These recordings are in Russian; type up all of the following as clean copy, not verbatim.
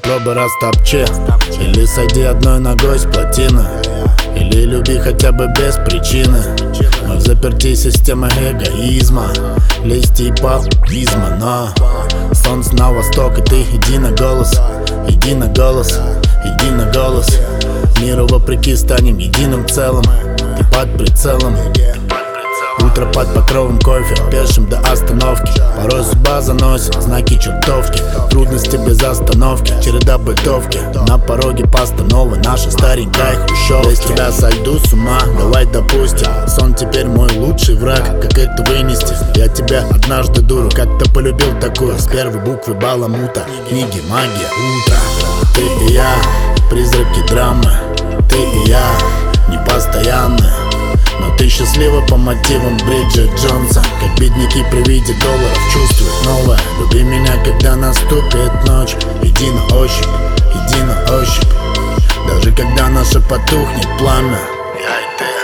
попробуй растопчи. Или сойди одной ногой с плотины, или люби хотя бы без причины. Мы в заперти системы эгоизма, лести и популизма. Но солнце на восток, и ты иди на голос, иди на голос, иди на голос. Миру вопреки станем единым целым, ты под прицелом. Утро под покровом кофе, пешим до остановки. Порой судьба заносит знаки чертовки, трудности без остановки, череда бытовки. На пороге постановы наша старенькая хрущевка. Без тебя сойду с ума, давай допустим. Сон теперь мой лучший враг, как это вынести? Я тебя однажды, дуру, как-то полюбил такую. С первой буквы баламута, книги, магия, утро. Ты и я, призраки драмы, ты и я, непостоянные. Но ты счастлива по мотивам Бриджит Джонса. Как бедняки при виде долларов чувствуют новое. Люби меня, когда наступит ночь. Иди на ощупь, иди на ощупь. Даже когда наше потухнет пламя, я и ты,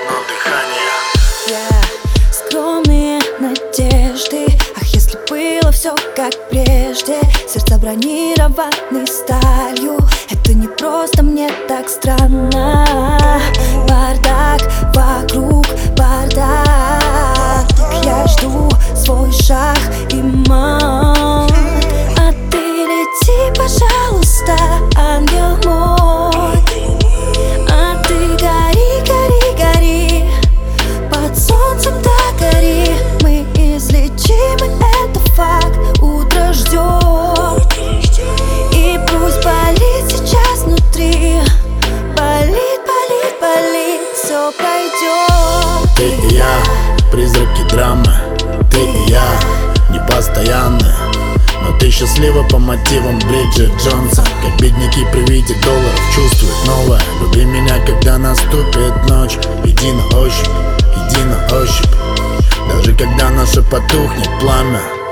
одно дыхание. Скромные надежды. Ах, если было все как прежде. Сердца бронированы сталью. Это не просто, мне так странно. Бардак, вокруг бардак. Я жду свой шаг и мам. А ты лети, пожалуйста, ангел мой. А ты гори, гори, гори. Под солнцем так гори. Мы излечимы, это факт. Утро ждет. И пусть болит сейчас внутри. Болит, болит, болит, все пройдет. Ты и я, призраки драмы, ты и я, непостоянные. Но ты счастлива по мотивам Бриджит Джонса. Как бедняки при виде долларов чувствуют новое. Люби меня, когда наступит ночь. Иди на ощупь, иди на ощупь. Даже когда наше потухнет пламя,